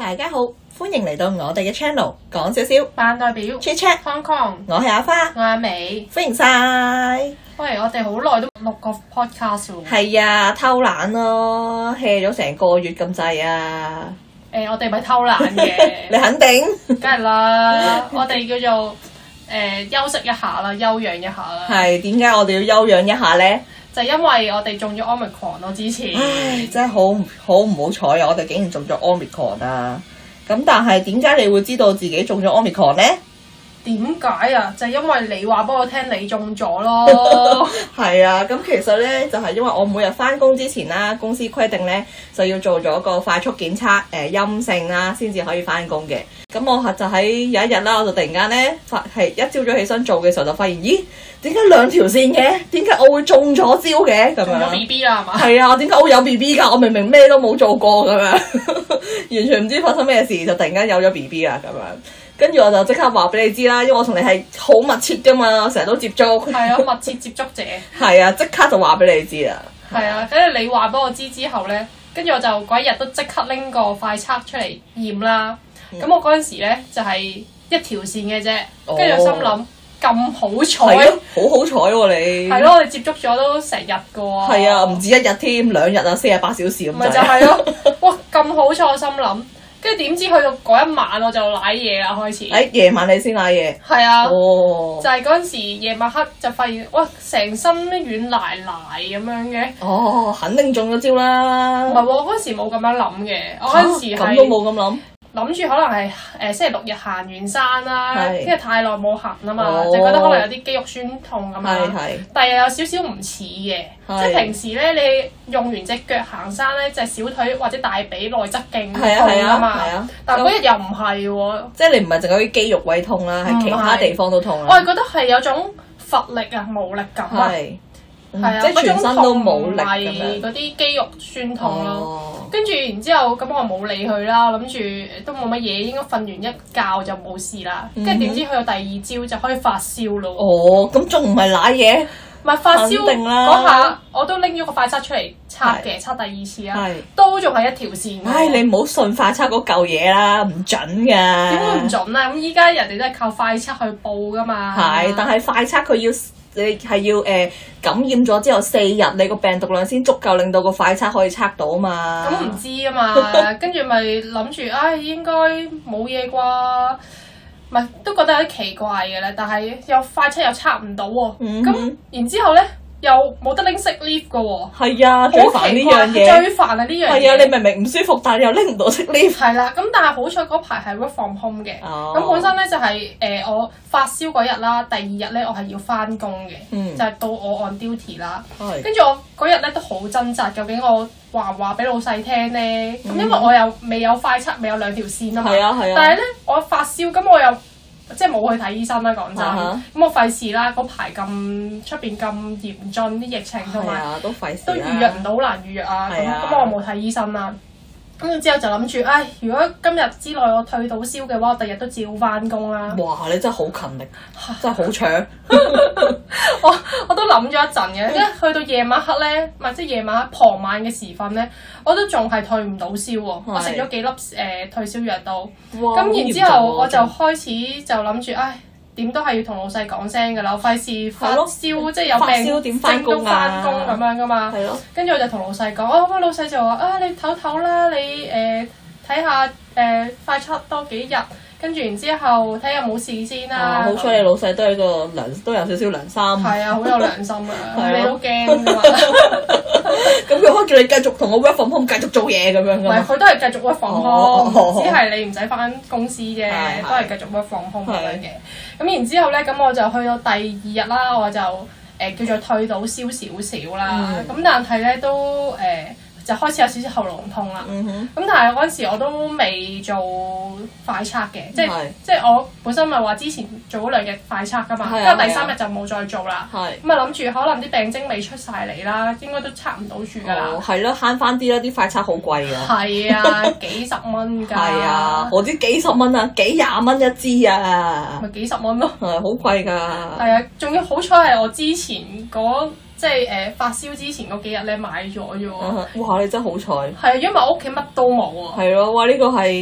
大家好，歡迎嚟到我哋嘅 channel， 講少少扮代表 Chit Chat Hong Kong， 我係阿花， 我係阿美。 歡迎晒。 喂，我哋好耐都錄過 podcast 喎。 係啊，偷懶咯 ，hea 咗成個月咁滯啊！ 我哋咪偷懶嘅。 你肯定？ 梗係啦，我哋叫做休息一下啦，休養一下啦。 係點解我哋要休養一下呢？ 就因為我哋中咗 Omicron 咯，之前。 唉，真係好唔好彩啊！我哋竟然中咗 Omicron 啊！咁但係點解你會知道自己中咗 Omicron 呢？ 點解啊？就因為你話俾我聽你中咗咯。 係啊，咁其實咧就係因為我每日翻工之前啦，公司規定咧就要做咗個快速檢測，陰性啦先至可以翻工嘅。咁我就喺有一日啦，我就突然間咧係一朝早起身做嘅時候就發現，咦，點解兩條線嘅？點解我會中咗招嘅？咁樣。 中咗 BB 啦，係嘛？ 係啊，點解我會有 BB 㗎？我明明咩都冇做過咁樣，完全唔知發生咩事，就突然間有咗 BB 啦咁樣。跟住我就即刻話俾你知啦，因為我同你係好密切噶嘛，成日都接觸。 係啊，密切接觸者。 係啊，即刻就話俾你知啦。 係啊，跟住你話俾我知之後咧，跟住我就嗰一日都即刻拎個快測出嚟驗啦。咁我嗰陣時咧就係一條線嘅啫，跟住我心諗咁好彩， 好好彩喎你。 係咯，我哋接觸咗都成日噶喎。 係啊，唔止一日添，2日啊，48小時咁。 咪就係咯，哇咁好彩，我心諗。跟住點知去到嗰一晚我就瀨嘢啦，開始。 夜晚你先瀨嘢？ 係啊。 哦。 就係嗰陣時夜晚黑就發現，哇成身軟賴賴咁樣嘅。 哦，肯定中咗招啦。 唔係喎，我嗰陣時冇咁樣諗嘅，我嗰陣時係。 咁都冇咁諗。 諗住可能係星期六日行完山啦，跟住太耐冇行啊嘛， 哦、 就覺得可能有啲肌肉酸痛咁樣。但係又有少少唔似嘅，即係平時咧你用完隻腳行山咧，隻小腿或者大髀內側勁痛啊嘛。但係嗰日又唔係喎， 即係你唔係淨係啲肌肉位痛啦，係其他地方都痛啦。 我係覺得係有種乏力啊、無力感啊。係啊， 即係全身都冇力咁樣。 係嗰啲肌肉酸痛咯。跟住然之後咁我冇理佢啦，諗住都冇乜嘢，應該瞓完一覺就冇事啦。跟住點知去到第二朝就可以發燒咯。 哦，咁仲唔係瀨嘢？ 唔係發燒嗰下，我都拎咗個快測出嚟測嘅，測第二次啊，都仲係一條線。 唉，你唔好信快測嗰嚿嘢啦，唔準㗎。 點會唔準啊？咁依家人哋都係靠快測去報㗎嘛。 係，但係快測佢要。你係要感染咗之後4日，你個病毒量先足夠令到個快測可以測到啊嘛。咁唔知啊嘛，跟住咪諗住，唉，應該冇嘢啩，唔係都覺得有啲奇怪嘅咧。但係又快測又測唔到喎，咁然之後咧又冇得拎 sick leave 嘅喎。 係啊，最煩呢樣嘢。 最煩係呢樣嘢。係啊，你明明唔舒服，但係你又拎唔到 sick leave。 係啦，咁但係好彩嗰排係 work from home 嘅，咁本身咧就係我發燒嗰日啦，第二日咧我係要翻工嘅，就係到我 on duty 啦。跟住我嗰日咧都好掙扎，究竟我話唔話俾老細聽咧？咁因為我又未有快測，未有兩條線啊嘛。但係咧我發燒，咁我又即係冇去睇醫生啦，講真。咁我費事啦，嗰排咁出邊咁嚴峻啲疫情同埋， 都費事都預約唔到，好難預約啊。咁我冇睇醫生啦。跟住之後就諗住，唉，如果今日之內我退到燒嘅話，我第日都照翻工啦。 哇！你真係好勤力，真係好搶。 我都諗咗一陣嘅，因為去到夜晚黑咧，唔係即係夜晚傍晚嘅時分咧，我都仲係退唔到燒喎。我食咗幾粒退燒藥都。咁然之後我就開始就諗住，唉，點都係要同老細講聲㗎啦，我費事發燒，即係有病症都翻工咁樣㗎嘛。跟住我就同老細講，咁老細就話啊，你唞唞啦，你睇下快測多幾日，跟住然之後睇下有冇事先啦。 好彩你老細都係個都有少少良心。係啊，好有良心啊，你都驚㗎嘛。 咁佢可以叫你繼續同我 work from home 繼續做嘢咁樣㗎。 唔係，佢都係繼續 work from home，只係你唔使翻公司啫，都係繼續 work from home 咁樣嘅。咁然之後咧，咁我就去到第二日啦，我就叫做退到燒少少啦。咁但係咧都就開始有少少喉嚨痛啦。咁但係嗰陣時我都未做快測嘅，即係我本身咪話之前做咗2日快測㗎嘛，跟住第3日就冇再做啦。咁啊諗住可能啲病徵未出晒嚟啦，應該都測唔到住㗎啦。 係咯，慳翻啲啦，啲快測好貴㗎。 係啊，幾十蚊㗎。係啊，我啲幾十蚊啊，幾廿蚊一支啊。 咪幾十蚊咯。 係好貴㗎。 係啊，仲要好彩係我之前即係發燒之前嗰幾日咧買咗啫喎。 哇！你真係好彩。 係啊，因為我屋企乜都冇啊。 係咯，哇！呢個係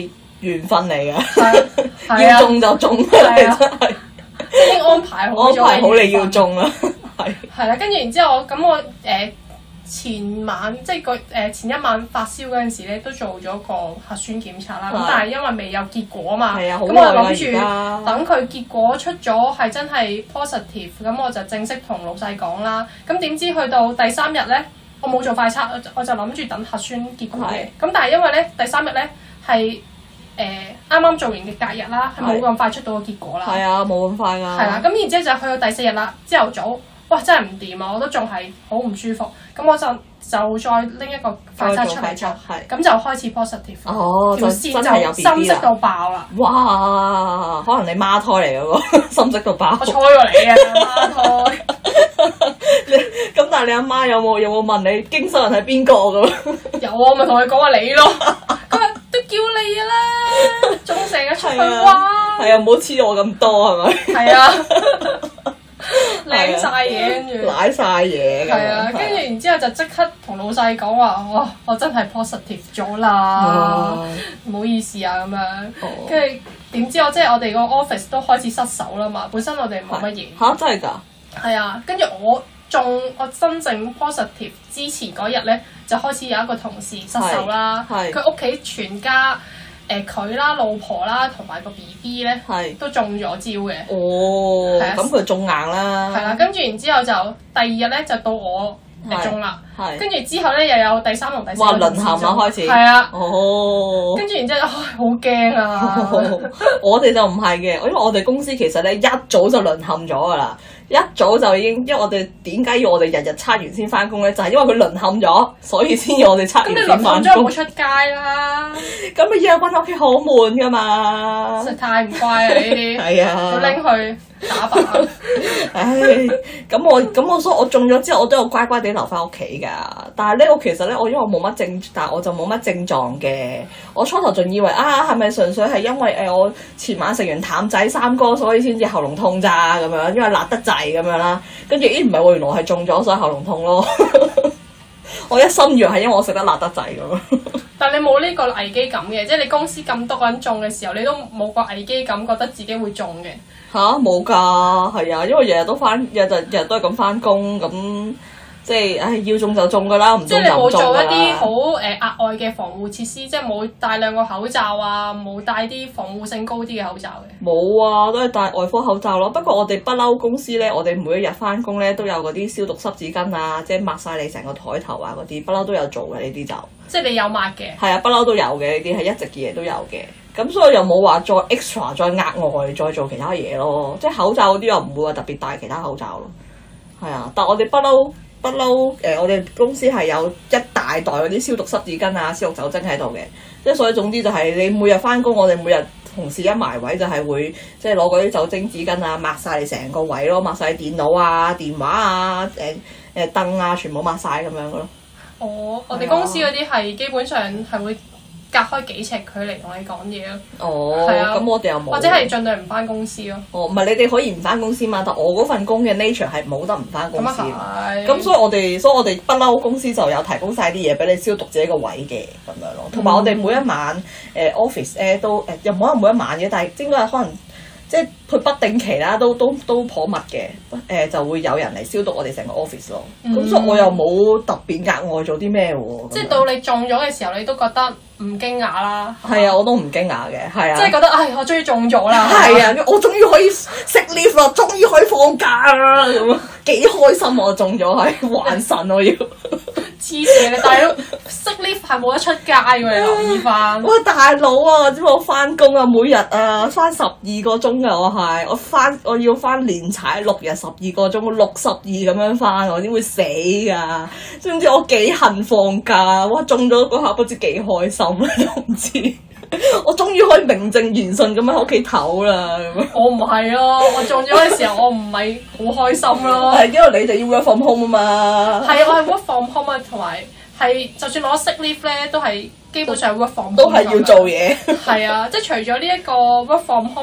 緣分嚟嘅， 係要中就中啦， 係啊真係即係已經安排好咗。 安排好你要中啦，係係啦，跟住然之後咁我前晚即係前一晚發燒嗰陣時咧，都做咗個核酸檢測啦。咁但係因為未有結果啊嘛，咁我就諗住等佢結果出咗係真係 positive，咁我就正式同老細講啦。咁點知去到第3日咧，我冇做快測，我就諗住等核酸結果嘅。咁但係因為咧第3日咧係啱啱做完嘅隔日啦，係冇咁快出到個結果啦。 係啊，冇咁快㗎。 係啦，咁然之後就去到第4日啦，朝頭早。哇！真係唔掂啊！我都仲係好唔舒服，咁我就再拎一個快測出嚟做，咁就開始 positive。 哦， 條線就深色到爆啦！ 哇！可能你孖胎嚟嗰個深色到爆。 我猜過你啊，孖胎。 咁但係你阿媽有冇問你經手人係邊個咁？ 有啊，咪同佢講話你咯。佢話都叫你啦，仲成日出去玩。 係啊，唔好黐我咁多係咪？ 係啊。靚晒嘢，跟住舐晒嘢㗎。 係啊，跟住然之後就即刻同老細講話，我真係 positive 咗啦，唔好意思啊咁樣。跟住點知我哋個 office 都開始失手啦嘛，本身我哋冇乜嘢。 嚇真係㗎？ 係啊，跟住我真正 positive 之前嗰日咧，就開始有一個同事失手啦，佢屋企全家。佢啦、老婆啦同埋個 BB 咧，都中咗招嘅。哦， 咁佢中硬啦。 係啦，跟住然之後就第2日咧就到我中啦。跟住之後咧又有第3同第4。哇！ 淪陷啦開始。 係啊。 哦。 跟住然之後，好驚啊！ 我哋就唔係嘅，因為我哋公司其實咧一早就淪陷咗㗎啦。一早就已經，因為我哋點解要我哋日日測完先翻工咧？就係因為佢淪陷咗，所以先要我哋測完先翻工。咁你淪陷咗唔好出街啦！ 咁咪日日韞喺屋企好悶噶嘛！ 實太唔乖啊！呢啲係啊， 要拎去打靶。 唉，咁我所以我中咗之後，我都有乖乖地留翻屋企㗎。但係咧，我其實咧，因為我冇乜症，但係我就冇乜症狀嘅。我初頭仲以為係咪純粹係因為我前晚食完淡仔3哥，所以先至喉嚨痛咋咁樣，因為辣得滯咁樣啦。跟住唔係喎，原來係中咗，所以喉嚨痛咯。我一心以為係因為我食得辣得滯咁。 但係你冇呢個危機感嘅，即係你公司咁多個人中嘅時候，你都冇個危機感，覺得自己會中嘅。 吓？冇㗎，係啊，因為日日都係咁翻工咁。即係，要中就中㗎啦，唔中就唔中㗎啦。即係你冇做一啲好額外嘅防護設施，即係冇戴2個口罩啊，冇戴啲防護性高啲嘅口罩嘅。 冇啊，都係戴外科口罩咯。不過我哋不嬲公司咧，我哋每一日翻工咧都有嗰啲消毒濕紙巾啊，即係抹晒你成個枱頭啊嗰啲，不嬲都有做嘅呢啲就。 即係你有抹嘅。係啊，不嬲都有嘅呢啲，係一直以嚟都有嘅。咁所以又冇話再 extra 再額外再做其他嘢咯。即係口罩嗰啲又唔會話特別戴其他口罩咯。係啊，但係我哋不嬲。我哋公司係有一大袋嗰啲消毒濕紙巾啊、消毒酒精喺度嘅，即係所以總之就係你每日翻工，我哋每日同事一埋位就係會即係攞嗰啲酒精紙巾啊，抹晒你成個位咯，抹晒電腦啊、電話啊、燈啊，全部抹晒咁樣嘅咯。 我哋公司嗰啲係基本上係會隔開幾尺距離同你講嘢咯。係啊， 咁我哋又冇。 或者係盡量唔翻公司咯。 唔係你哋可以唔翻公司嘛？但我嗰份工嘅 nature 係冇得唔翻公司。咁所以我哋不嬲公司就有提供晒啲嘢俾你消毒自己個位嘅咁樣咯。同埋我哋每一晚office 都又冇可能每一晚嘅，但係應該係可能即係佢不定期啦，都頗密嘅。就會有人嚟消毒我哋成個 office 咯。咁所以我又冇特別額外做啲咩喎。即係到你中咗嘅時候，你都覺得唔驚訝啦。 係啊，我都唔驚訝嘅，係啊。 即係覺得我終於中咗啦。 係啊，我終於可以食 leave 啦，終於可以放假啦，咁幾開心我中咗係還神我要。 黐線你大佬食 leave 係冇得出街嘅，你留意翻。 喂大佬啊，知唔知我翻工啊？每日啊翻12個鐘㗎，我要翻連踩6日12個鐘，62咁樣翻，我點會死㗎？知唔知我幾恨放假？哇中咗嗰下不知幾開心啊，都唔知。我終於可以名正言順咁喺屋企唞啦。 我唔係咯，我中咗嘅時候我唔係好開心咯。 係因為你哋要 work from home 啊嘛。係啊，我係 work from home 啊，同埋係就算攞 sick leave 咧，都係基本上 work from home 都係要做嘢。 係啊，即係除咗呢一個 work from home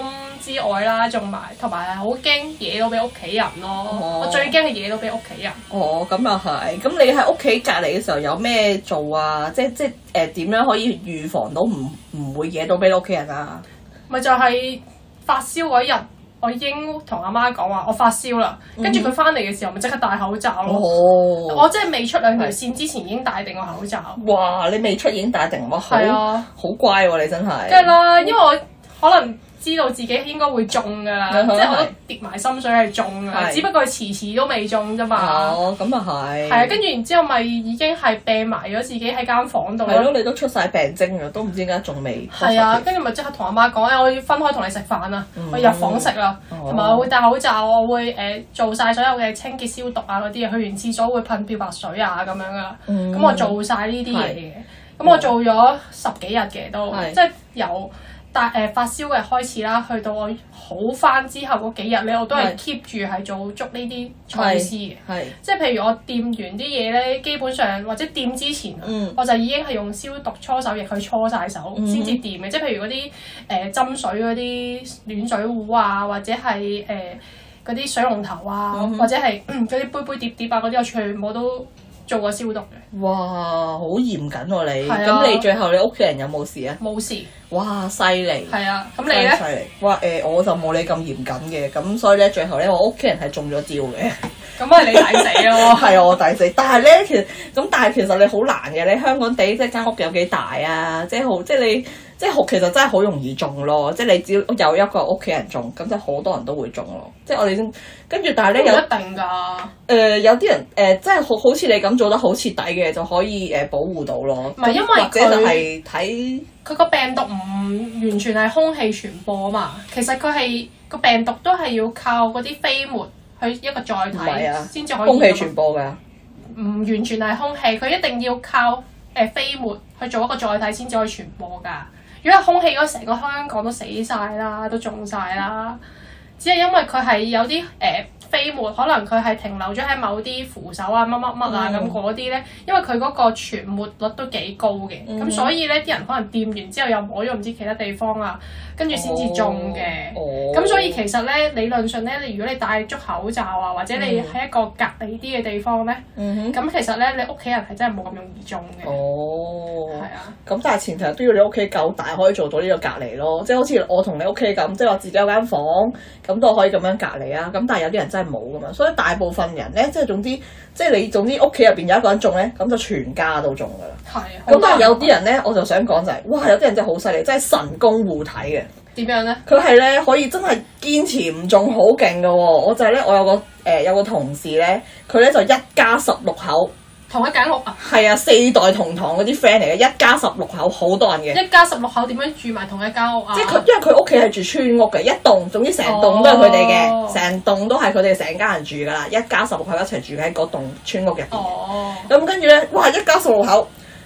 之外啦，同埋係好驚惹到俾屋企人咯。我最驚係惹到俾屋企人。 哦，咁又係。咁你喺屋企隔離嘅時候有咩做啊？即點樣可以預防到唔會惹到俾屋企人啊？ 咪就係發燒嗰日，我已經同阿媽講話我發燒啦，跟住佢翻嚟嘅時候咪即刻戴口罩咯。我即係未出兩條線之前已經戴定個口罩。 哇！你未出已經戴定喎，好乖喎你真係。 梗係啦，因為我可能知道自己應該會中㗎啦，即係我都跌埋心水係中㗎，只不過遲都未中啫嘛。 哦，咁啊係。 係啊，跟住然之後咪已經係病埋咗自己喺間房度咯。 係咯，你都出晒病徵㗎，都唔知點解仲未。 係啊，跟住咪即刻同阿媽講，我要分開同你食飯啊，我入房食啦，同埋我會戴口罩，我會做晒所有嘅清潔消毒啊嗰啲嘢，去完廁所會噴漂白水啊咁樣噶。咁我做晒呢啲嘢嘅，咁我做咗10幾日嘅都，即係由發燒嘅開始啦，去到我好翻之後嗰幾日咧，我都係 keep 住係做足呢啲措施嘅。即係譬如我掂完啲嘢咧，基本上或者掂之前，我就已經係用消毒搓手液去搓晒手先至掂嘅。即係譬如嗰啲斟水嗰啲暖水壺啊，或者係嗰啲水龍頭啊，或者係嗰啲杯杯碟碟啊嗰啲，我全部都做過消毒嘅。 哇，好嚴謹喎你！咁你最後你屋企人有冇事啊？ 冇事。 哇，犀利！ 係啊，咁你咧？ 犀利！哇我就冇你咁嚴謹嘅，咁所以咧最後咧我屋企人係中咗招嘅。 咁係你抵死咯！ 係啊，我抵死。但係咧其實你好難嘅，你香港地即係間屋有幾大啊？即係你。其實真係好容易中咯，即係你只要有一個屋企人中，咁就好多人都會中咯。即係我哋先跟住，但係咧有一定㗎。 有啲人即係好似你咁做得好徹底嘅，就可以保護到咯。 唔係因為或者就係睇佢個病毒唔完全係空氣傳播啊嘛，其實佢係個病毒都係要靠嗰啲飛沫去一個載體先至可以空氣傳播㗎。 唔完全係空氣，佢一定要靠飛沫去做一個載體先至可以傳播㗎。如果係空氣嗰，成個香港都死晒啦，都中晒啦。只係因為佢係有啲飛沫，可能佢係停留咗喺某啲扶手啊、乜乜乜啊咁嗰啲咧，因為佢嗰個傳播率都幾高嘅，咁所以咧啲人可能掂完之後又摸咗唔知其他地方啊，跟住先至中嘅。咁所以其實咧理論上咧，如果你戴足口罩啊，或者你喺一個隔離啲嘅地方咧，咁其實咧你屋企人係真係冇咁容易中嘅。係啊。咁但係前提都要你屋企夠大，可以做到呢個隔離咯。即係好似我同你屋企咁，即係我自己有間房，咁都可以咁樣隔離啊。咁但係有啲人真係冇噶嘛，所以大部分人咧，即係總之你屋企入邊有一個人中咧，咁就全家都中噶啦。 係啊。 咁但係有啲人咧，我就想講就係，哇！有啲人真係好犀利，真係神功護體嘅。 點樣咧？ 佢係咧可以真係堅持唔中，好勁噶喎！我就係咧，我有個同事咧，佢咧就一家16口。 同一間屋啊？ 係啊，4代同堂嗰啲 friend 嚟嘅，一家16口，好多人嘅。 一家16口點樣住埋同一間屋啊？ 即係因為佢屋企係住村屋嘅，一棟，總之成棟都係佢哋嘅，成棟都係佢哋成家人住噶啦，一家16口一齊住喺嗰棟村屋入邊。咁跟住咧，哇！一家16口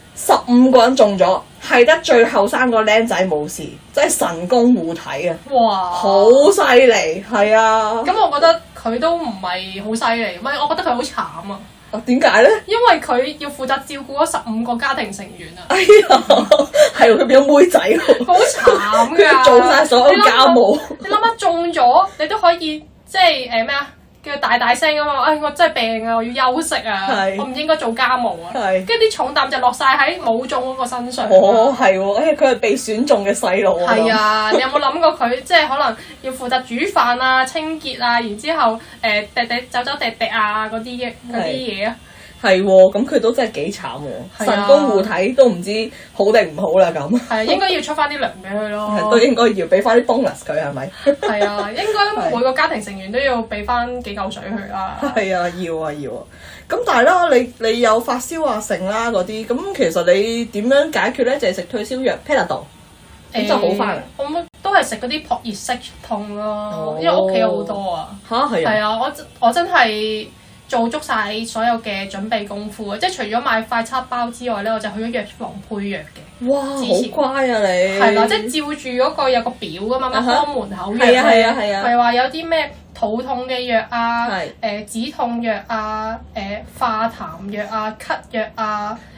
，15個人中咗，係得最後生個僆仔冇事，真係神功護體啊！ 哇！ 好犀利，係啊！ 咁我覺得佢都唔係好犀利，唔係我覺得佢好慘啊！ 點解咧？ 因為佢要負責照顧嗰15個家庭成員啊！ 哎呀，係佢變咗妹仔喎！ 好慘㗎！ 做晒所有家務。 你諗下中咗，你都可以即係咩啊？叫大大聲咁話，我真係病啊，我要休息啊，我唔應該做家務啊。跟住啲重擔就落晒喺冇中嗰個身上。 係喎，佢係被選中嘅細路啊。 係啊，你有冇諗過佢即係可能要負責煮飯啊、清潔啊，然之後走趯啊嗰啲嘢啊？ 係喎，咁佢都真係幾慘喎，神功護體都唔知好定唔好啦咁。 係啊，應該要出翻啲糧俾佢咯。 都應該要俾翻啲 bonus 佢係咪？ 係啊，應該每個家庭成員都要俾翻幾嚿水佢啦。 係啊，要啊。咁但係啦，你有發燒啊、剩啦嗰啲，咁其實你點樣解決咧？就係食退燒藥 Panadol，咁就好翻啦。 我都係食嗰啲撲熱息痛咯，因為屋企有好多啊。 嚇係啊！ 係啊，我真係做足晒所有嘅準備功夫啊！即係除咗買快測包之外咧，我就去咗藥房配藥嘅。 哇！好乖啊你。係啦，即係照住嗰個有個表噶嘛，幫門口藥。 係啊。 係話有啲咩肚痛嘅藥啊，止痛藥啊，化痰藥啊，咳藥啊，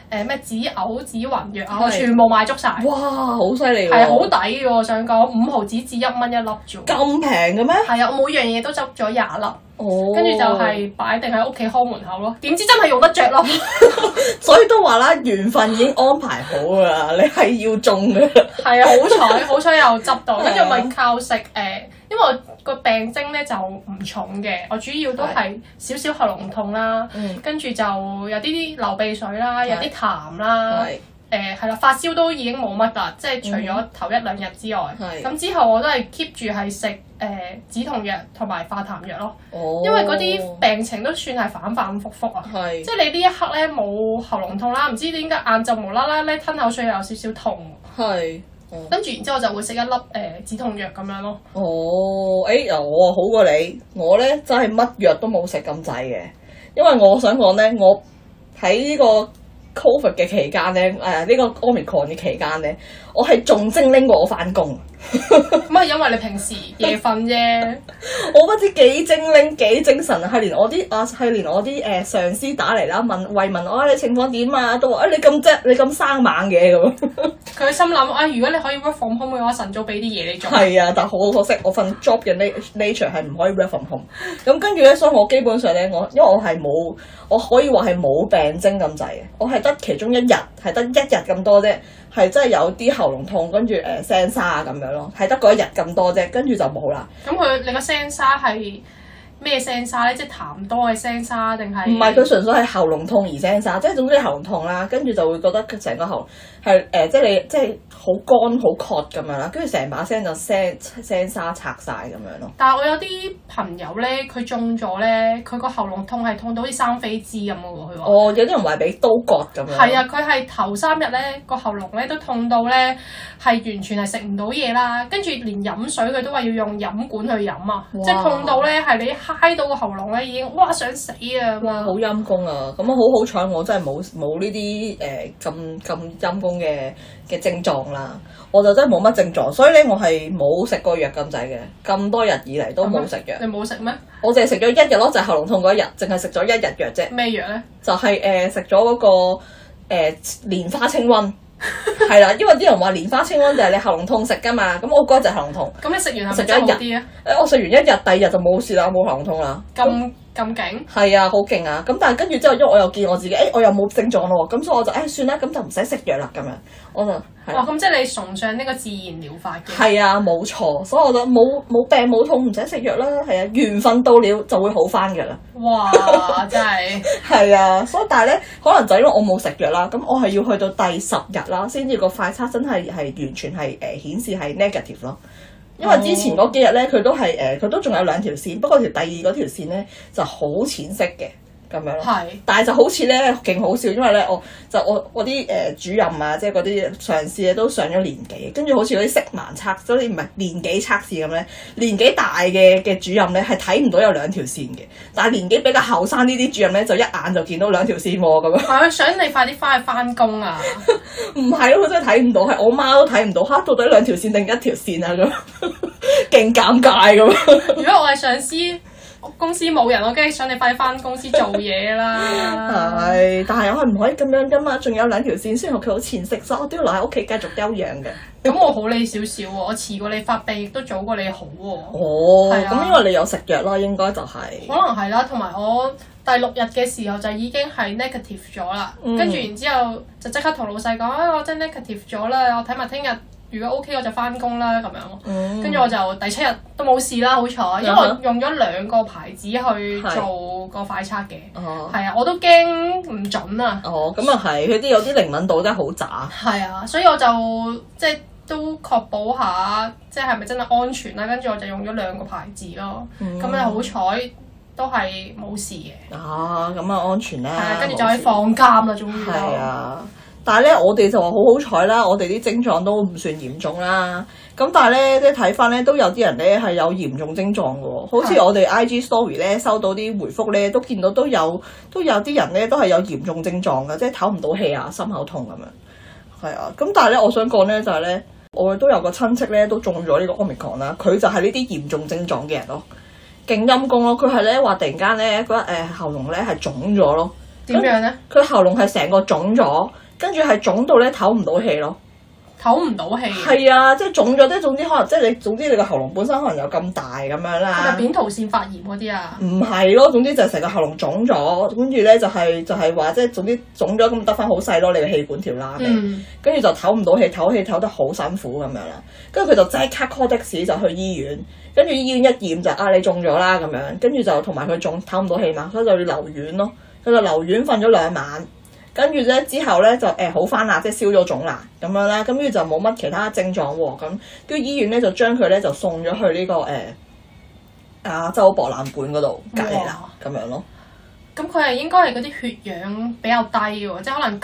咩止嘔止暈藥啊，我全部買足晒。 哇，好犀利喎！ 係好抵嘅，我想講5毫紙至1蚊一粒啫喎。 咁平嘅咩？ 係啊，我每樣嘢都執咗20粒。 哦， 跟住就係擺定喺屋企看門口咯，點知真係用得着咯。 所以都話啦，緣分已經安排好㗎啦，你係要中嘅。 係啊，好彩又執到，跟住咪靠食因為我個病徵咧就唔重嘅，我主要都係少少喉嚨痛啦，跟住就有啲流鼻水啦，有啲痰啦。係啦，發燒都已經冇乜啦，即係除咗頭1-2日之外，咁之後我都係 keep 住係食止痛藥同埋化痰藥咯。因為嗰啲病情都算係反反覆覆啊，即係你呢一刻咧冇喉嚨痛啦，唔知點解晏晝無啦啦咧吞口水又有少少痛，跟住然之後我就會食1粒止痛藥咁樣咯。 我好過你，我咧真係乜藥都冇食咁滯嘅，因為我想講咧，我喺呢個Covid 嘅期間咧，呢個 Omicron 嘅期間咧，我係仲精靈過我翻工。 咁係因為你平時夜瞓啫。 我不知幾精靈幾精神啊！係連我啲上司打嚟啦，慰問我你情況點啊，都話你咁啫，你咁生猛嘅咁。 佢心諗如果你可以 work from home 嘅話，晨早俾啲嘢你做。 係啊，但好可惜，我份 job 嘅 nature 係唔可以 work from home。咁跟住咧，所以我基本上咧，因為我係冇，我可以話係冇病徵咁滯嘅，我係得其中1日係得1日咁多啫。係真係有啲喉嚨痛，跟住聲沙咁樣咯，係得嗰1日咁多啫，跟住就冇啦。咁你個聲沙係咩聲沙咧？即係痰多嘅聲沙定係？ 唔係，佢純粹係喉嚨痛而聲沙，即係總之喉嚨痛啦，跟住就會覺得成個喉係即係你即係好乾好渴咁樣啦，跟住成把聲就聲沙拆晒咁樣咯。 但係我有啲朋友咧，佢中咗咧，佢個喉嚨痛係痛到好似生飛枝咁嘅喎，佢話。 有啲人話俾刀割咁樣。係啊，佢係頭3日咧個喉嚨咧都痛到咧係完全係食唔到嘢啦，跟住連飲水佢都話要用飲管去飲啊，即係痛到咧係你揩到個喉嚨咧已經想死啊！ 哇，好陰公啊！咁好彩我真係冇呢啲咁陰公嘅症狀啦，我就真係冇乜症狀，所以咧我係冇食過藥咁滯嘅，咁多日以嚟都冇食藥。 你冇食咩？ 我淨係食咗1日咯，就係喉嚨痛嗰1日，淨係食咗1日藥啫。 咩藥咧？ 就係食咗嗰個蓮花清瘟。係啦，因為啲人話蓮花清瘟就係你喉嚨痛食噶嘛，咁我嗰日就喉嚨痛。 咁你食完係咪食咗1日啲啊？ 我食完1日，第2日就冇事啦，冇喉嚨痛啦。 咁勁？ 係啊，好勁啊！咁但係跟住之後，因為我又見我自己，我又冇症狀咯喎，咁所以我就算啦，咁就唔使食藥啦咁樣，我就哇！咁即係你崇尚呢個自然療法嘅？ 係啊，冇錯，所以我就冇病冇痛唔使食藥啦，係啊，緣分到了就會好翻㗎啦。 哇！真係係啊，所以但係咧，可能就因為我冇食藥啦，咁我係要去到第10日啦，先至個快測真係完全係顯示係 negative 咯。因為之前嗰幾日咧，佢都係佢都仲有2條線，不過第2嗰條線咧就好淺色嘅咁樣咯。係，但係就好似咧勁好笑，因為咧我啲主任啊，即係嗰啲上司咧都上咗年紀，跟住好似嗰啲色盲測，好似唔係年紀測試咁咧，年紀大嘅主任咧係睇唔到有2條線嘅，但係年紀比較後生呢啲主任咧就一眼就見到2條線喎咁樣。係，想你快啲翻去翻工啊！唔係咯，佢真係睇唔到，係我媽都睇唔到，到底2條線定1條線啊咁，勁尷尬咁。如果我係上司，公司冇人，我梗係想你快啲翻公司做嘢啦。係，但係我係唔可以咁樣噶嘛，仲有2條線，雖然屋企好淺色，所以我都要留喺屋企繼續休養嘅。咁我好你少少喎，我遲過你發病，亦都早過你好喎。咁因為你有食藥啦，應該就係。可能係啦，同埋我第6日嘅時候就已經係 negative 咗啦，跟住然之後就即刻同老細講，我真係 negative 咗啦，我睇埋聽日。如果 OK 我就翻工啦咁樣，跟住我就第7日都冇事啦，好彩，因為我用咗2個牌子去做個快測嘅，係啊，我都驚唔準啊。咁啊係，佢啲有啲靈敏度真係好渣。係啊，所以我就即係都確保下，即係咪真係安全啦？跟住我就用咗2個牌子咯，咁咧好彩都係冇事嘅。咁啊安全啦。係啊，跟住就可以放監啦，終於都。係啊。但係咧，我哋就話好好彩啦，我哋啲症狀都唔算嚴重啦。咁但係咧，即係睇翻咧，都有啲人咧係有嚴重症狀嘅喎。好似我哋 IG story 咧收到啲回覆咧，都見到都有啲人咧都係有嚴重症狀嘅，即係唞唔到氣啊、心口痛咁樣。係啊，咁但係咧，我想講咧就係咧，我哋都有個親戚咧都中咗呢個 Omicron 啦，佢就係呢啲嚴重症狀嘅人咯，勁陰公咯。佢係咧話突然間咧覺得喉嚨咧係腫咗咯。 點樣咧？ 佢喉嚨係成個腫咗，跟住係腫到咧唞唔到氣咯。 唞唔到氣。 係啊，即係腫咗，即係總之可能即係你總之你個喉嚨本身可能有咁大咁樣係啦。 咪扁桃腺發炎嗰啲啊？ 唔係咯，總之就係成個喉嚨腫咗，跟住咧就係話即係總之腫咗咁得翻好細咯，你個氣管條罅嘅，跟住就唞唔到氣，唞氣唞得好辛苦咁樣啦。跟住佢就即刻 call 的士就去醫院，跟住醫院一驗就你中咗啦咁樣，跟住就同埋佢仲唞唔到氣嘛，所以就要留院咯。佢就留院瞓咗2晚。跟住咧之後咧就好翻啦，即係消咗腫啦咁樣啦，咁跟住就冇乜其他症狀喎，咁跟住醫院咧就將佢咧就送咗去呢個亞洲博覽館嗰度隔離啦，咁樣咯。 咁佢係應該係嗰啲血氧比較低喎，即係可能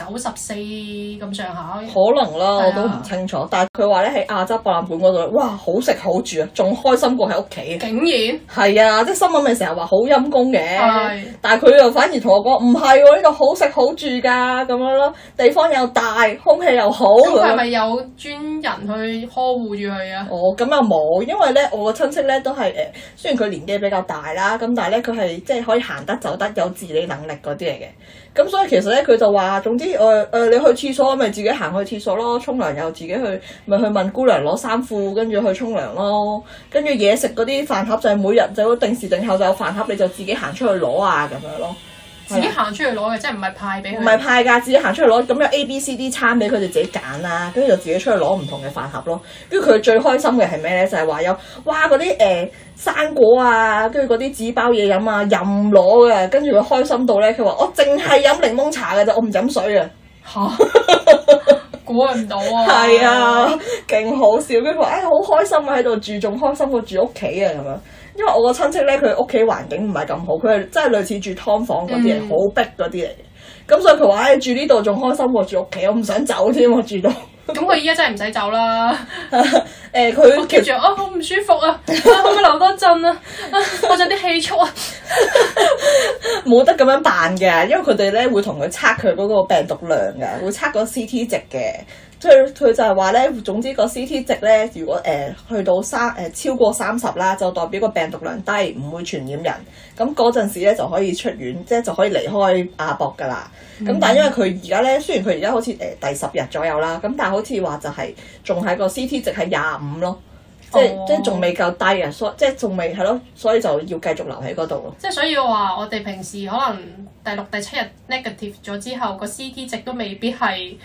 94咁上下。 可能啦，我都唔清楚。但係佢話咧喺亞洲博覽館嗰度，哇，好食好住啊，仲開心過喺屋企。 竟然係啊，即係新聞咪成日話好陰功嘅， 係但係佢又反而同我講唔係喎，呢度好食好住㗎咁樣咯，地方又大，空氣又好。 咁佢係咪有專人去呵護住佢啊？ 哦，咁又冇，因為咧我個親戚咧都係雖然佢年紀比較大啦，咁但係咧佢係即係可以行得走得有自理能力嗰啲嚟嘅，咁所以其實咧佢就話，總之你去廁所咪自己行去廁所咯，沖涼又自己去，咪去問姑娘攞衫褲，跟住去沖涼咯，跟住嘢食嗰啲飯盒就係每日就定時定候就有飯盒，你就自己行出去攞啊咁樣咯。 自己行出去攞嘅，即係唔係派俾佢？ 唔係派㗎，自己行出去攞，咁有 A、B、C、D 餐俾佢哋自己揀啦，跟住就自己出去攞唔同嘅飯盒咯。跟住佢最開心嘅係咩咧？就係話有哇嗰啲生果啊，跟住嗰啲紙包嘢飲啊，任攞嘅。跟住佢開心到咧，佢話我淨係飲檸檬茶㗎啫，我唔飲水啊！ 嚇，估唔到啊！ 係啊，勁好笑。跟住佢話好開心啊，喺度住，仲開心過住屋企啊咁樣。因為我個親戚咧，佢屋企環境唔係咁好，佢係真係類似住劏房嗰啲嚟，好逼嗰啲嚟嘅。咁所以佢話住呢度仲開心過住屋企，我唔想走添，我住到。 咁佢依家真係唔使走啦。 佢其實好唔舒服啊，可唔可以留多陣啊？我有啲氣促啊。 冇得咁樣辦嘅，因為佢哋咧會同佢測佢嗰個病毒量嘅，會測個 CT 值嘅。佢就係話咧，總之個 CT 值咧，如果去到超過30啦，就代表個病毒量低，唔會傳染人。咁嗰陣時咧就可以出院，即係就可以離開亞博噶啦。咁但係因為佢而家咧，雖然佢而家好似第10日左右啦，咁但係好似話就係仲係個 CT 值係25咯，即係仲未夠低啊，即係仲未係咯，所以就要繼續留喺嗰度咯。 即係所以話，我哋平時可能第6、第7日 negative 咗之後，個 CT 值都未必係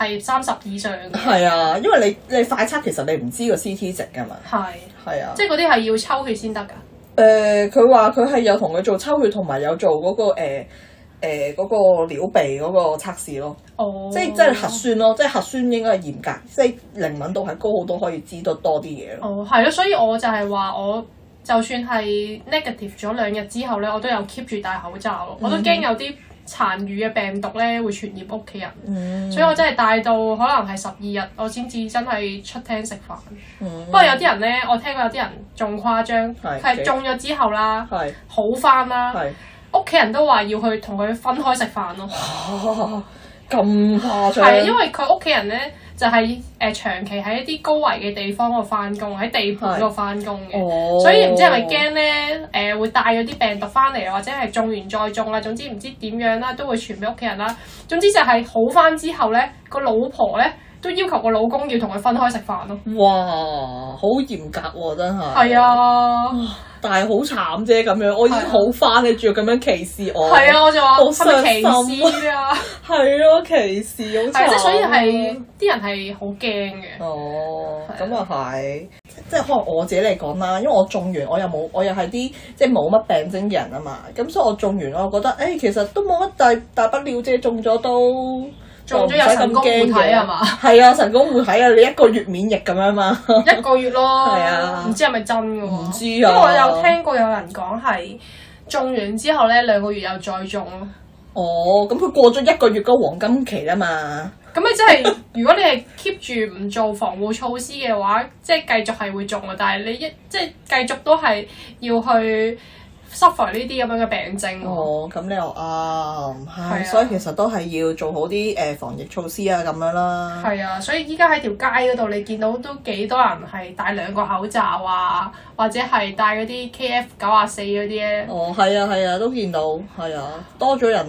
30以上嘅。係啊，因為你快測其實你唔知個 CT 值㗎嘛。係啊。 即係嗰啲係要抽血先得㗎。 佢話佢係有同佢做抽血，同埋有做嗰個嗰個尿鼻嗰個測試咯。 哦。 即係核酸咯，即係核酸應該係嚴格，即係靈敏度係高好多，可以知得多啲嘢咯。 哦，係咯，所以我就係話我就算係 negative 咗2日之後咧，我都有 keep 住戴口罩咯。我都驚有啲殘餘嘅病毒咧會傳染屋企人，所以我真係戴到可能係12日，我先至真係出廳食飯。不過有啲人咧，我聽過有啲人仲誇張，佢係中咗之後啦，好返啦，屋企人都話要去同佢分開食飯咯。 咁誇張？ 係啊，因為佢屋企人咧就係長期喺一啲高危嘅地方嗰度翻工，喺地盤嗰度翻工嘅，所以唔知係咪驚咧會帶咗啲病毒翻嚟，或者係種完再種啦，總之唔知點樣啦，都會傳俾屋企人啦。總之就係好翻之後咧，個老婆咧都要求個老公要同佢分開食飯咯。 哇，好嚴格喎，真係。係啊。 但係好慘啫咁樣，我已經好翻，你仲要咁樣歧視我？ 係啊，我就話係咪歧視啊？係咯，歧視好慘。 即係所以係啲人係好驚嘅。 哦，咁又係，即係可能我自己嚟講啦，因為我種完我又係啲即係冇乜病徵嘅人啊嘛，咁所以我種完我覺得其實都冇乜大不了啫，種咗都。 中咗有神功護體係嘛？ 係啊，神功護體啊！你1個月免疫咁樣嘛 ？1個月咯， 係啊， 唔知係咪真㗎喎？ 唔知啊， 因為我有聽過有人講係種完之後咧2個月又再種咯。 哦，咁佢過咗1個月嗰黃金期啦嘛。 咁你真係如果你係 keep 住唔做防護措施嘅話，即係繼續係會中啊！但係你即係繼續都係要去suffer 呢啲咁樣嘅病症。 哦，咁你又啱，所以其實都係要做好啲防疫措施啊咁樣啦。 係啊，所以依家喺條街嗰度你見到都幾多人係戴2個口罩啊，或者係戴嗰啲 KF94嗰啲咧。 哦，係啊，都見到，係啊，多咗人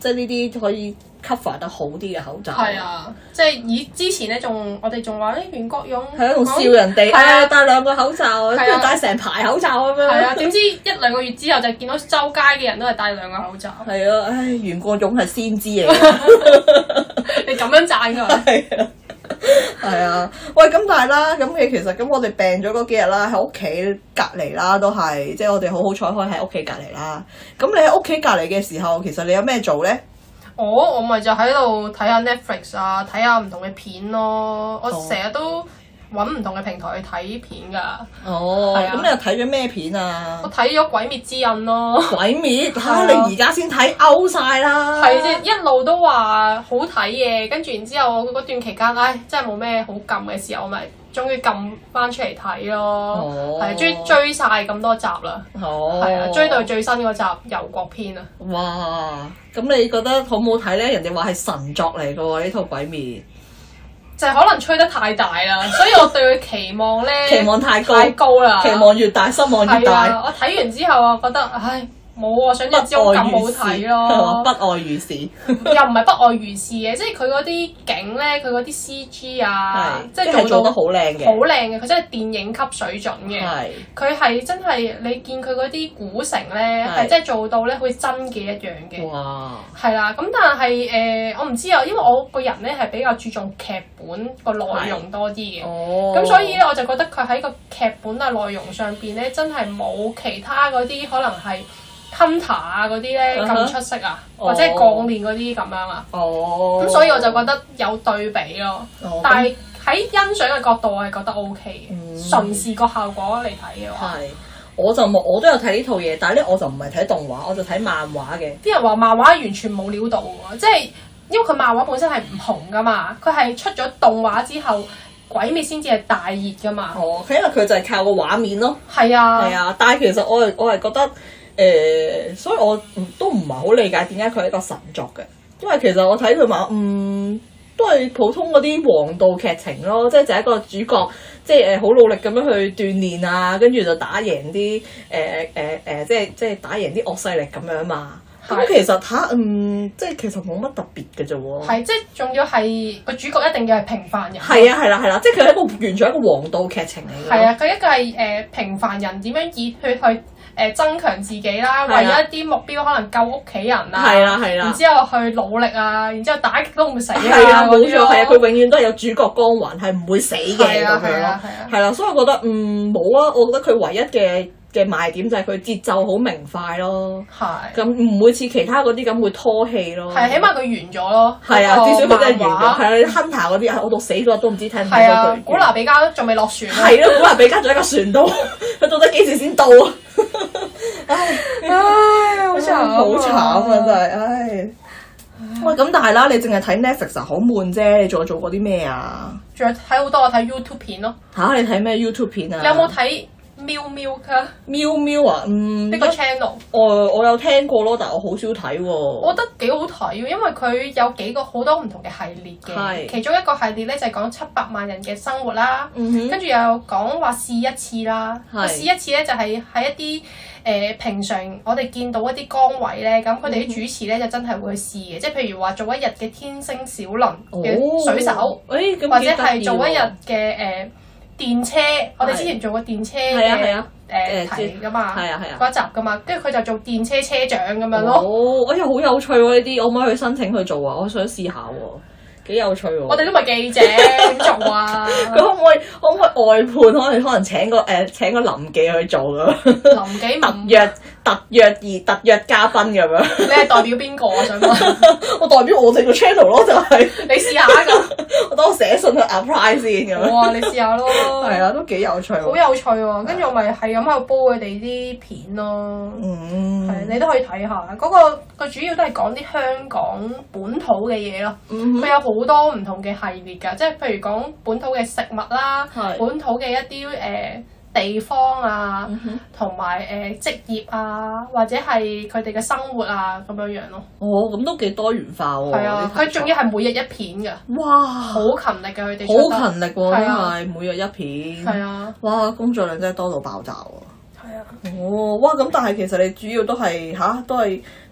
即係呢啲可以 cover 得好啲嘅口罩。 係啊，即係之前咧我哋仲話袁國勇係啊，仲笑人哋戴2個口罩，跟住戴成排口罩咁樣。 係啊，點知1-2個月之後就見到周街嘅人都係戴2個口罩。 係啊，唉，袁國勇係先知嚟嘅。 你咁樣讚佢？ 係啊。係啊，喂，咁但係啦，咁其實咁我哋病咗嗰幾日啦，喺屋企隔離啦，都係即係我哋好彩可以喺屋企隔離啦。咁你喺屋企隔離嘅時候，其實你有咩做咧？ 我咪就喺度睇下 Netflix 啊，睇下唔同嘅片咯。我成日都揾唔同嘅平台去睇片㗎。 哦， 係啊。 咁你又睇咗咩片啊？ 我睇咗《鬼滅之刃》咯。 鬼滅嚇，你而家先睇 out 晒啦。 係啫，一路都話好睇嘅，跟住然之後嗰段期間，真係冇咩好撳嘅時候，我咪終於撳翻出嚟睇咯。 哦。 係追晒咁多集啦。 哦。 係啊，追到最新嗰集《遊國篇》啊。 哇！咁你覺得好唔好睇咧？人哋話係神作嚟嘅喎，呢套《鬼滅》。 就係可能吹得太大啦，所以我對佢期望咧期望太高啦， 期望越大，失望越大。 我睇完之後，我覺得冇啊，想像之中咁好睇咯。 不外如是， 又唔係不外如是嘅，即係佢嗰啲景咧，佢嗰啲 CG 啊，即係做得好靚嘅， 好靚嘅，佢真係電影級水準嘅。 係佢係真係你見佢嗰啲古城咧，係真係做到咧好似真嘅一樣嘅。 哇！ 係啦，咁但係我唔知啊，因為我個人咧係比較注重劇本個內容多啲嘅。 哦。 咁所以咧，我就覺得佢喺個劇本啊內容上邊咧，真係冇其他嗰啲可能係Hunter 啊嗰啲咧咁出色啊，或者係鋼鍊嗰啲咁樣啊。哦。咁所以我就覺得有對比咯。哦。但係喺欣賞嘅角度，我係覺得 OK 嘅。純視覺效果嚟睇嘅話。係。 我都有睇呢套嘢，但係咧我就唔係睇動畫，我就睇漫畫嘅。 啲人話漫畫完全冇料到喎，即係因為佢漫畫本身係唔紅噶嘛，佢係出咗動畫之後，鬼滅先至係大熱噶嘛。 哦，因為佢就係靠個畫面咯。 係啊。係啊，但係其實我係覺得。所以我都唔係好理解點解佢係一個神作嘅，因為其實我睇佢話，都係普通嗰啲王道劇情咯，即係就係一個主角，即係好努力咁樣去鍛鍊啊，跟住就打贏啲即係打贏啲惡勢力咁樣嘛。咁其實即係其實冇乜特別嘅啫喎。 係，即係仲要係個主角一定要係平凡人。 係啊，係啦，即係佢係一個完全一個王道劇情嚟嘅。 係啊，佢一個係平凡人點樣熱血去增強自己啦，為咗一啲目標可能救屋企人啊， 係啦，然之後去努力啊，然之後打極都唔死啊， 係啊，冇錯，係啊，佢永遠都係有主角光環，係唔會死嘅咁樣咯，係啦，所以我覺得冇啊，我覺得佢唯一嘅賣點就係佢節奏好明快咯，係咁唔會似其他嗰啲咁會拖戲咯， 係起碼佢完咗咯， 係啊，至少佢真係完咗，係啊，Hunter 嗰啲我到死嗰日都唔知聽唔聽到佢。 古娜比加仲未落船， 係咯，古娜比加仲喺個船度，佢到底幾時先到啊？唉，好慘啊！真係，唉。喂，咁但係啦，你淨係睇 Netflix 好悶啫，你仲有做過啲咩啊？ 仲有睇好多，我睇 YouTube 片咯。 嚇！你睇咩 YouTube 片啊？ 你有冇睇喵喵㗎？ 喵喵啊， 呢個 channel。 我有聽過咯，但係我好少睇喎。 我覺得幾好睇喎，因為佢有幾個好多唔同嘅系列嘅。其中一個系列咧就係講700萬人嘅生活啦，跟住又講話試一次啦。試一次咧就係喺一啲平常我哋見到一啲崗位咧，咁佢哋啲主持咧就真係會去試嘅，即係譬如話做一日嘅天星小輪嘅水手，或者係做一日嘅電車，我哋之前做過電車嘅題噶嘛，嗰一集噶嘛，跟住佢就做電車車長咁樣咯。 哦，哎呀，好有趣喎！呢啲我可唔可以去申請去做啊？我想試下喎，幾有趣喎！ 我哋都唔係記者，點做啊？ 佢可唔可以外判？可能請個臨記去做咁。 臨記特約嘉賓咁樣。 你係代表邊個啊？想問。 我代表我哋個 channel 咯，就係。 你試下㗎。 我等我寫信去 apply 先咁樣。 哇！你試下咯。 係啊，都幾有趣喎。 好有趣喎！跟住我咪係咁喺度煲佢哋啲片咯。係，你都可以睇下。嗰個主要都係講啲香港本土嘅嘢咯。佢有好多唔同嘅系列㗎，即係譬如講本土嘅食物啦，本土嘅一啲地方啊，同埋職業啊，或者係佢哋嘅生活啊咁樣樣咯。哦， 咁都幾多元化喎。係啊， 佢仲要係每日一片㗎。哇！好勤力㗎佢哋。 好勤力喎，真係每日一片。 係啊。哇！ 工作量真係多到爆炸喎。 係啊。 哦，哇！咁但係其實你主要都係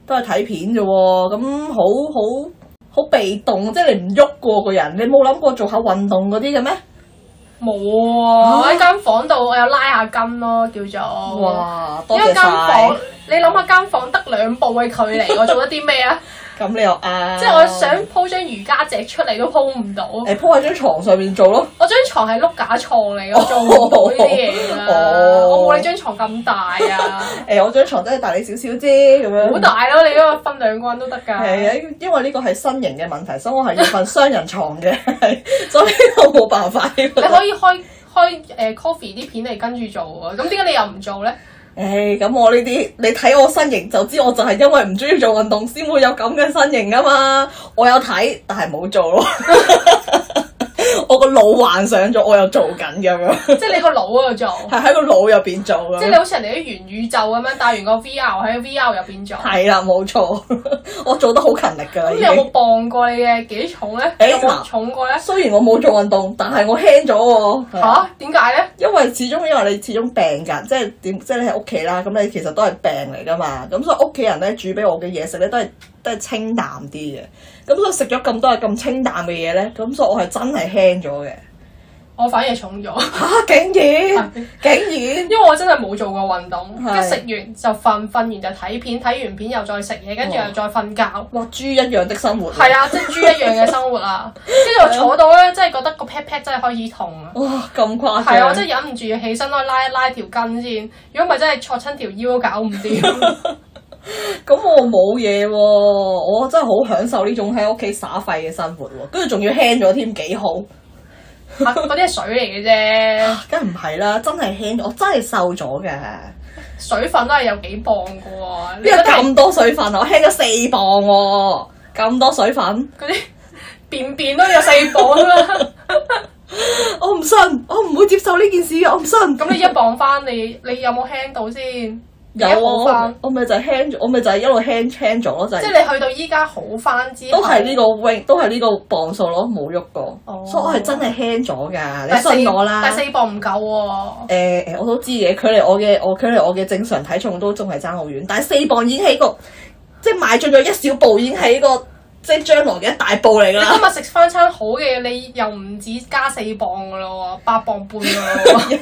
都係睇片啫喎，咁好被動，即係你唔喐過個人，你冇諗過做下運動嗰啲嘅咩？ 冇喎，喺間房度我有拉下筋咯，叫做。 哇！多謝因為間房晒。 你諗下間房得2步嘅距離，我做得啲咩啊？ 咁你又啱。 即係我想鋪張瑜伽席出嚟都鋪唔到。 誒鋪喺張床上面做咯。 我張床係碌架床嚟，我做唔到呢啲嘢啦。我冇你張床咁大啊。 我張床真係大你少少啫，咁樣。 好大咯，你嗰個分2個人都得㗎。 係啊，因為呢個係身形嘅問題，所以我係要瞓雙人床嘅，所以呢個冇辦法。你可以開coffee 啲片嚟跟住做啊，咁點解你又唔做咧？ 咁我呢啲你睇我身形就知，我就係因為唔中意做運動先會有咁嘅身形啊嘛。我有睇，但係冇做咯。我個腦幻想咗，我又做緊咁樣。 即係你個腦嗰度做， 係喺個腦入邊做㗎。 即係你好似人哋啲元宇宙咁樣，戴完個 VR 喺 VR 入邊做。 係啦，冇錯，我做得好勤力㗎啦。 咁你有冇磅過你嘅幾重咧？有冇重過咧？ 雖然我冇做運動，但係我輕咗喎。 嚇？點解咧？ 因為你始終病㗎，即係你喺屋企啦，咁你其實都係病嚟㗎嘛。咁所以屋企人咧煮俾我嘅嘢食咧都係清淡啲嘅。咁所以食咗咁多咁清淡嘅嘢咧，咁所以我係真係輕咗嘅。 我反而重咗。 竟然！ 因為我真係冇做過運動， 係一食完就瞓，瞓完就睇片，睇完片又再食嘢，跟住又再瞓覺。 哇！豬一樣的生活。 係啊，即係豬一樣嘅生活啊！跟住我坐到咧，真係覺得個 pat pat 真係開始痛啊！ 哇！咁誇張。 係啊，我真係忍唔住要起身可以拉一拉條筋先，如果唔係真係挫親條腰都搞唔掂。 咁我冇嘢喎，我真係好享受呢種喺屋企耍廢嘅生活喎，跟住仲要輕咗添，幾好。 嗰啲係水嚟嘅啫， 梗唔係啦，真係輕咗，我真係瘦咗嘅。 水分都係有幾磅嘅喎， 邊有咁多水分啊？我輕咗4磅喎，咁多水分。 嗰啲便便都有4磅啦。 我唔信，我唔會接受呢件事嘅，我唔信。 咁你1磅翻，你有冇輕到先？ 有啊，我咪就係輕咗，我咪就係一路輕咗咯，就係。 即係你去到依家好翻之後， 都係呢個 weight，都係呢個磅數咯，冇喐過。所以我係真係輕咗㗎，你信我啦。 但係4磅唔夠喎。 我都知嘅，距離我嘅正常體重都仲係爭好遠，但係4磅已經係一個，即係邁進咗一小步，已經係一個即係將來嘅一大步嚟㗎啦。 你今日食翻餐好嘅，你又唔止加4磅㗎咯喎，8磅半㗎咯喎。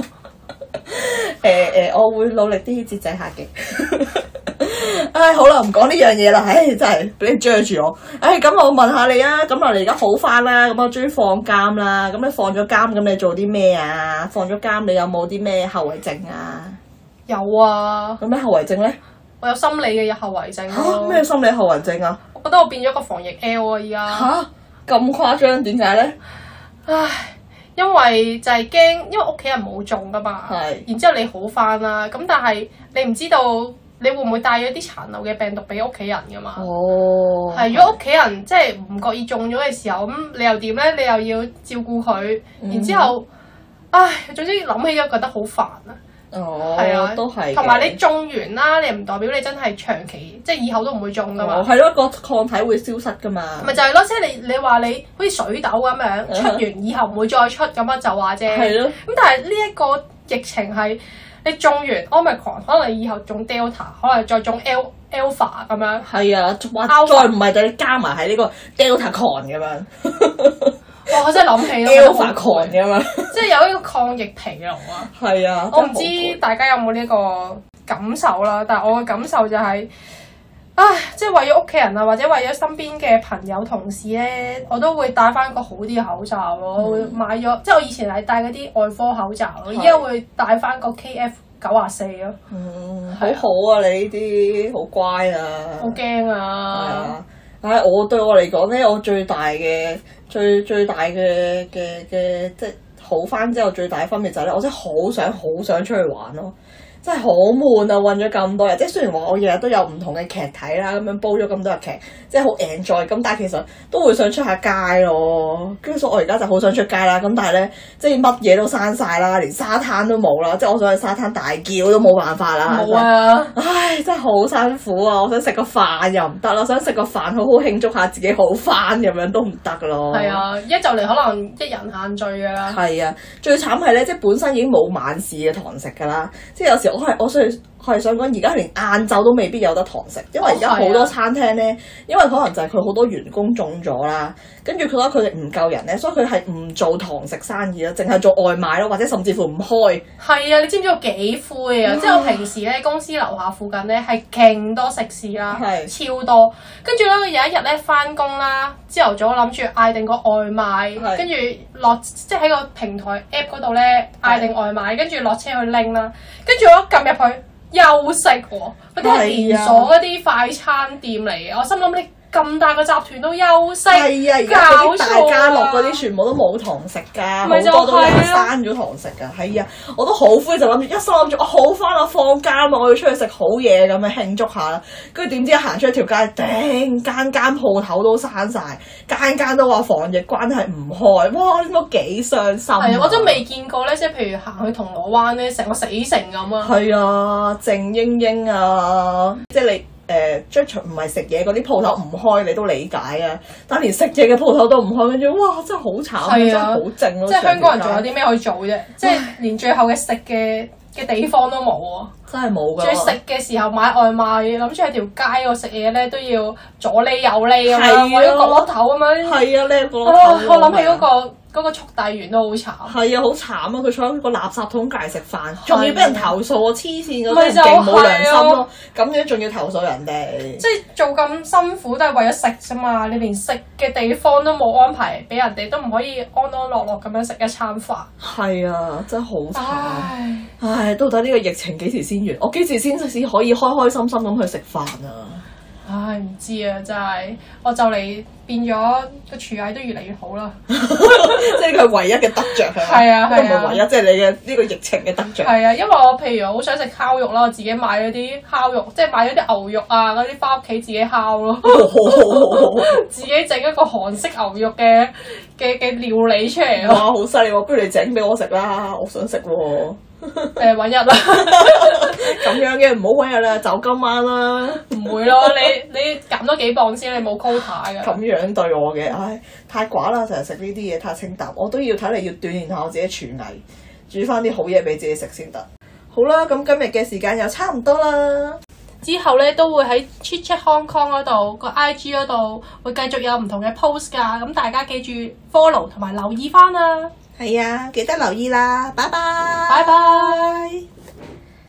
我會努力啲節制下嘅。唉，好啦，唔講呢樣嘢啦。唉，真係俾你追住我。唉，咁我問下你啊。咁我哋而家好翻啦，咁我終於放監啦。咁你放咗監，咁你做啲咩啊？放咗監，你有冇啲咩後遺症啊？ 有啊。 有咩後遺症咧？ 我有心理嘅後遺症咯。 咩心理後遺症啊？ 我覺得我變咗個防疫 L 啊！而家嚇咁誇張，點解咧？ 唉。因為就係驚，因為屋企人冇中噶嘛，然之後你好翻啦，咁但係你唔知道你會唔會帶咗啲殘留嘅病毒俾屋企人噶嘛？係，如果屋企人即係唔覺意中咗嘅時候，咁你又點咧？你又要照顧佢，然之後，唉，總之諗起咗覺得好煩啊！係啊， 都係。同埋你中完啦，你唔代表你真係長期，即係以後都唔會中噶嘛。 係咯，個抗體會消失噶嘛。咪就係咯，即係你話你好似水痘咁樣出完以後唔會再出咁樣就話啫。係咯。咁但係呢一個疫情係你中完 Omicron，可能你以後中 Delta，可能再中 Alpha 咁樣。係啊， 再唔係就你加埋喺呢個 Deltacron咁樣。 哇！我真係諗起咯 ，Alphacron 咁樣， 即係有呢個抗疫疲勞啊。 係啊， 我唔知大家有冇呢個感受啦，但係我嘅感受就係，唉，即係為咗屋企人啊，或者為咗身邊嘅朋友同事咧，我都會戴翻個好啲嘅口罩咯。我會買咗，即係我以前係戴嗰啲外科口罩，而家會戴翻個 KF94咯。 好好啊！你呢啲好乖啊。 好驚啊！ 我對我嚟講咧，我最大嘅即係好翻之後最大嘅分別就係咧，我真係好想出去玩咯。真係好悶啊！韞咗咁多日，即係雖然話我日日都有唔同嘅劇睇啦，咁樣煲咗咁多日劇，即係好 enjoy。咁但係其實都會想出下街咯。跟住所以我而家就好想出街啦。咁但係咧，即係乜嘢都閂晒啦，連沙灘都冇啦。即係我想去沙灘大叫都冇辦法啦。 冇啊！ 唉，真係好辛苦啊！我想食個飯又唔得啦，想食個飯好好慶祝下自己好翻咁樣都唔得咯。 係啊，一就嚟可能一人限聚㗎啦。 係啊，最慘係咧，即係本身已經冇晚市嘅堂食㗎啦，即係有時係想講而家連晏晝都未必有得堂食，因為而家好多餐廳咧，因為可能就係佢好多員工中咗啦，跟住佢覺得佢哋唔夠人咧，所以佢係唔做堂食生意啦，淨係做外賣咯，或者甚至乎唔開。 係啊，你知唔知我幾灰啊？即係我平時咧公司樓下附近咧係勁多食肆啦，超多。跟住咧有一日咧翻工啦，朝頭早諗住嗌定個外賣，跟住落即係喺個平台 app 嗰度咧嗌定外賣，跟住落車去拎啦，跟住我撳入去。休息喎，嗰啲係連鎖嗰啲快餐店嚟嘅，我心諗你咁大個集團都休息， 係啊，而家嗰啲大家樂嗰啲全部都冇堂食㗎，好多都係閂咗堂食㗎。係啊，我都好灰，就諗住一心諗住我好翻啦，放假嘛，我要出去食好嘢咁樣慶祝下啦。跟住點知一行出一條街，頂間鋪頭都閂晒，間都話防疫關係唔開，哇！呢個幾傷心。係啊，我真未見過咧，即係譬如行去銅鑼灣咧，成個死城咁啊。 係啊，靜英英啊，即係你。將唔係食嘢嗰啲鋪頭唔開，你都理解啊！但係連食嘢嘅鋪頭都唔開，跟住哇，真係好慘，真係好靜咯！ 即係香港人仲有啲咩可以做啫？即係連最後嘅食嘅地方都冇啊！ 真係冇㗎。最食嘅時候買外賣，諗住喺條街度食嘢咧，都要左喱右喱咁樣，或者角落頭咁樣。係啊，呢個角落頭。我諗起嗰個速遞員都好慘。係啊，好慘啊！佢坐喺個垃圾桶隔離食飯，仲要俾人投訴啊！黐線嗰啲人勁冇良心咯，咁樣仲要投訴人哋。 即係做咁辛苦都係為咗食啫嘛！你連食嘅地方都冇安排俾人哋，都唔可以安安樂樂咁樣食一餐飯。係啊，真係好慘。唉，到底呢個疫情幾時先完？我幾時先可以開開心心咁去食飯啊？ 唉，唔知啊，真係我就嚟變咗個廚藝都越嚟越好啦。 即係佢唯一嘅得着係啊，都唔係唯一，即係你嘅呢個疫情嘅得着。 係啊，因為我譬如好想食烤肉啦，我自己買咗啲烤肉，即係買咗啲牛肉啊嗰啲翻屋企自己烤咯。自己整一個韓式牛肉嘅料理出嚟咯。哇， 好犀利喎！不如你整俾我食啦，我想食喎。 揾日啦。 咁樣嘅唔好揾日啦，就今晚啦。 唔會咯，你減多幾磅先，你冇 quota 㗎。 咁樣對我嘅，唉，太寡啦，成日食呢啲嘢太清淡，我都要睇嚟要鍛鍊下我自己廚藝，煮翻啲好嘢俾自己食先得。好啦，咁今日嘅時間又差唔多啦。 之後咧都會喺 Chit Chat Hong Kong 嗰度個 IG 嗰度會繼續有唔同嘅 post 㗎，咁大家記住 follow 同埋留意翻啦。 係啊，記得留意啦，拜拜。 拜拜。